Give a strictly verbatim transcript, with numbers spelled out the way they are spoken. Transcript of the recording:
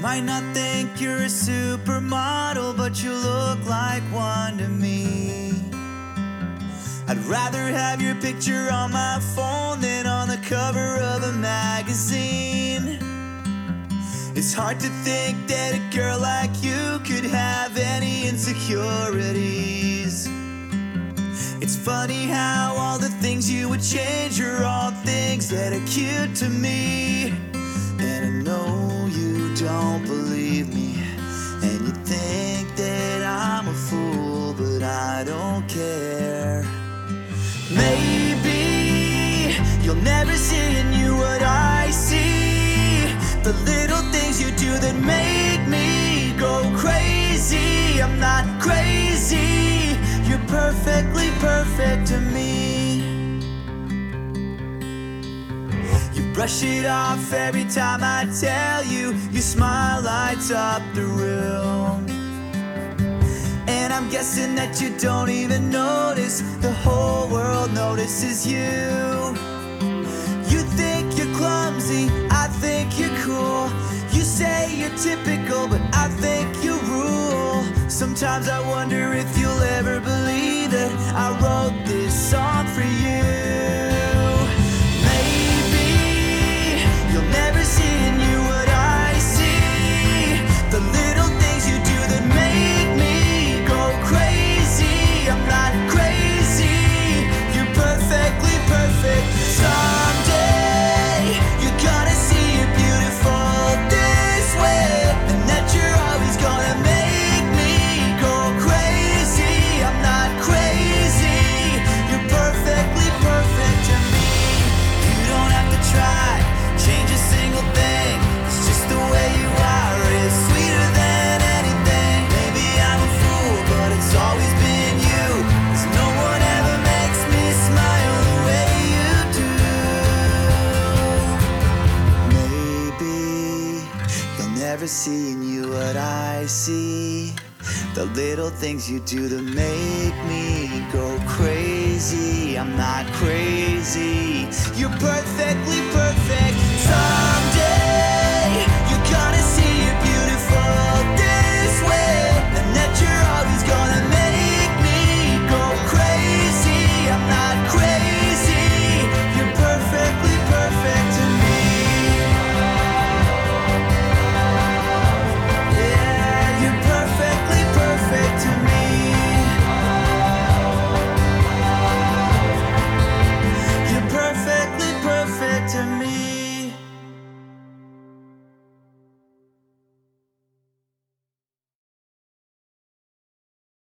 might not think you're a supermodel, but you look like one to me. I'd rather have your picture on my phone than on the cover of a magazine. It's hard to think that a girl like you could have any insecurities. It's funny how all the things you would change are all things that are cute to me. And I know you don't believe me, and you think that I'm a fool, but I don't care. Maybe you'll never see in you what I see, the little things you do that make me go crazy. I'm not crazy, you're perfectly perfect to me. You brush it off every time I tell you, your smile lights up the room. And I'm guessing that you don't even notice, the whole world notices you. You think you're clumsy, I think you're cool. You say you're typical, but I think you rule. Sometimes I wonder if you'll ever believe that I wrote this song for you. Maybe you'll never see in you what I see, the little things you do that make me go crazy. I'm not crazy, you're perfectly perfect. Someday you're gonna see you're beautiful this way, and that you're always gonna make me go crazy. I'm not crazy, you're perfectly perfect to me. You don't have to try, change a single thing. It's just the way you are, it's sweeter than anything. Maybe I'm a fool, but it's always been you, 'cause no one ever makes me smile the way you do. Maybe you'll never see in you what I see, the little things you do to make me go crazy. I'm not crazy, you're perfectly perfect. Someday you're gonna see you're beautiful this way, and that you're always gonna make me go crazy. I'm not crazy, you're perfectly perfect to me. Yeah, you're perfectly perfect to me. You're perfectly perfect to me.